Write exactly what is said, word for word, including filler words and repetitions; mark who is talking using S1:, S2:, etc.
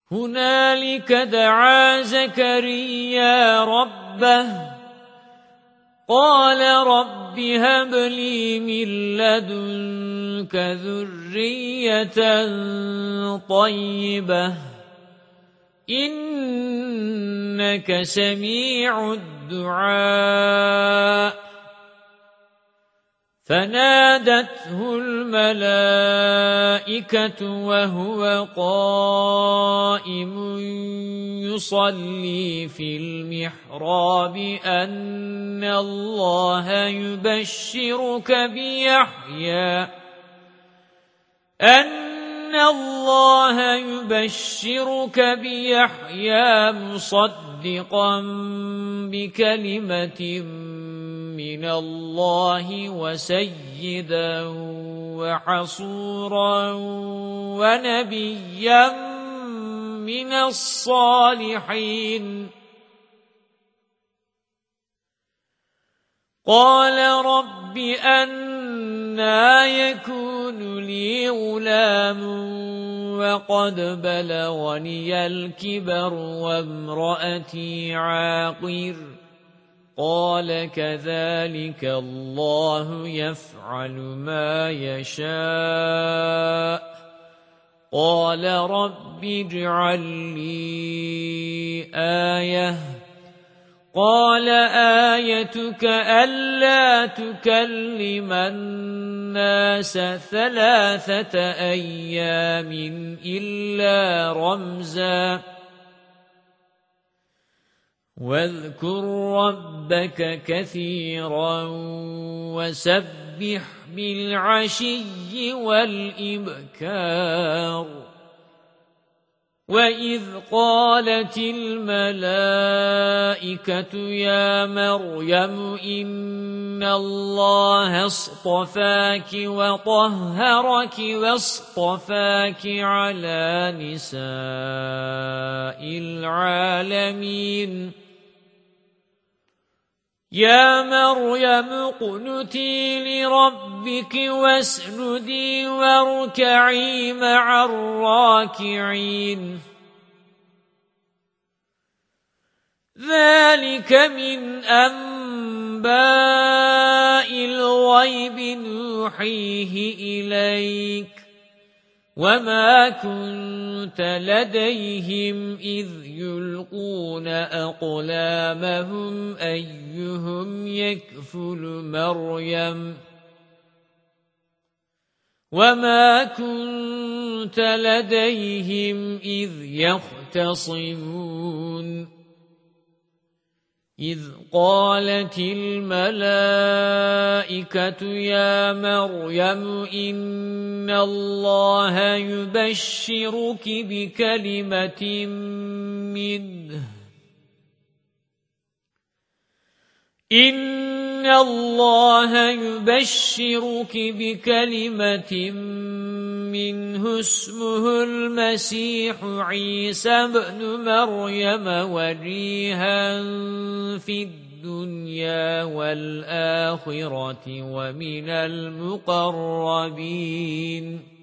S1: هنالك دعا زكريا ربه قال رب هب لي من لدنك ذرية طيبة إنك سميع الدعاء فنادته الملائكة وهو قائم يصلي في المحراب أن الله يبشرك بيحيى أن الله يبشرك بيحيى مصدقا بكلمة من الله وسيدا وحصورا ونبيا من الصالحين قال رب أنى يكون لي غلام وقد بلغني الكبر وامرأتي عاقر قال كذلك الله يفعل ما يشاء قال رب اجعل لي آية قال آيتك ألا تكلم الناس ثلاثة أيام إلا رمزا واذكر ربك كثيرا وسبح بالعشي والإبكار وإذ قالت الملائكة يا مريم إن الله اصطفاك وطهرك واصطفاك على نساء العالمين يا مريم اقنتي لربك واسجدي واركعي مع الراكعين ذلك من أنباء الغيب نوحيه إليك وما كنت لديهم إذ يلقون أقلامهم أيهم يكفل مريم وما كنت لديهم إذ يختصمون إذ قالت الملائكة يا مريم إن الله يبشرك بكلمة منه إن الله يبشرك بكلمة منه اسمه المسيح عيسى ابن مريم وجيها في الدنيا والآخرة ومن المقربين